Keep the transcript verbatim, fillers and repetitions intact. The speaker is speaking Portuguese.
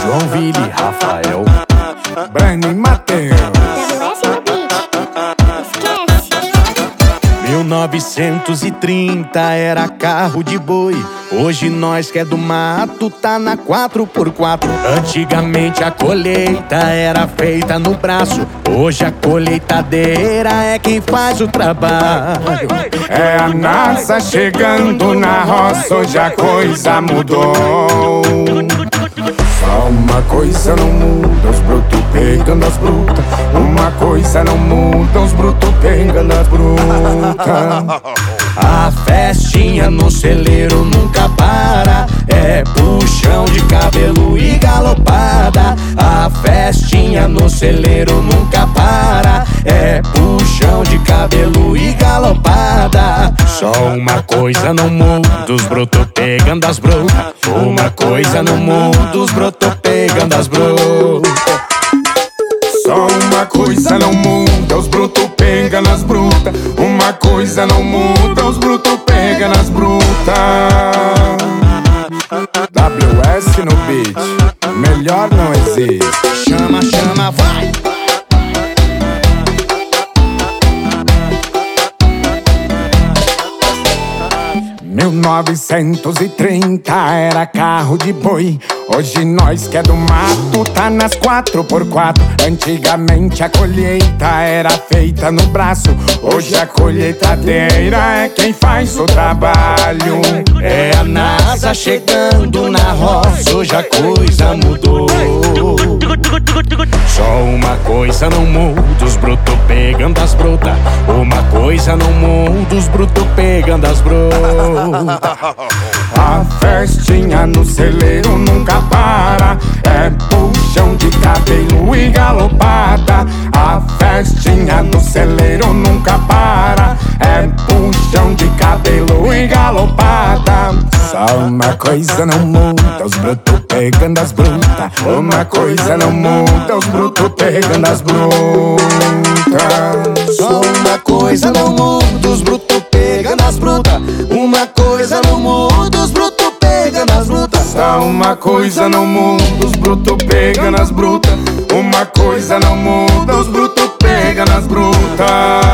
Joinville, Rafael, Breno e Mateus. W S no beat. Esquece. mil novecentos e trinta era carro de boi. Hoje nós que é do mato tá na quatro por quatro. Antigamente a colheita era feita no braço. Hoje a colheitadeira é quem faz o trabalho. É a NASA chegando na roça, hoje a coisa mudou. Só uma coisa não muda, os brutos pegando as brutas. Uma coisa não muda, os brutos pegando as brutas. A festinha no celeiro nunca para. É puxão de cabelo e galopada. A festinha no celeiro nunca para. É puxão de cabelo e galopada. Só uma coisa não muda, os brotos pegando as brutas. Uma coisa não muda, os brotos pegando as brutas. Só uma coisa não muda, os brutos pegam nas brutas. Uma coisa não muda, os brutos pegam nas brutas. W S no beat, melhor não existe. Chama, chama, vai! mil novecentos e trinta era carro de boi. Hoje nós que é do mato tá nas quatro por quatro. Antigamente a colheita era feita no braço. Hoje a colheitadeira é quem faz o trabalho. É a NASA chegando na roça, hoje a coisa mudou. Só uma coisa não muda, os brutos pegando as brutas. Uma coisa não muda, os brutos pegando as brutas. A festinha no celeiro nunca para. É puxão de cabelo e galopada. A festinha no celeiro nunca para. É puxão de cabelo e galopada. Só uma coisa não muda, os brutos pegando as brutas. Uma coisa não muda, os brutos pegando as brutas. Só uma coisa não muda, os brutos pegando as brutas. Uma coisa não muda, os brutos pegando as brutas. Só uma coisa não muda, os brutos pegando as brutas. Uma coisa não muda, os brutos pegando as brutas.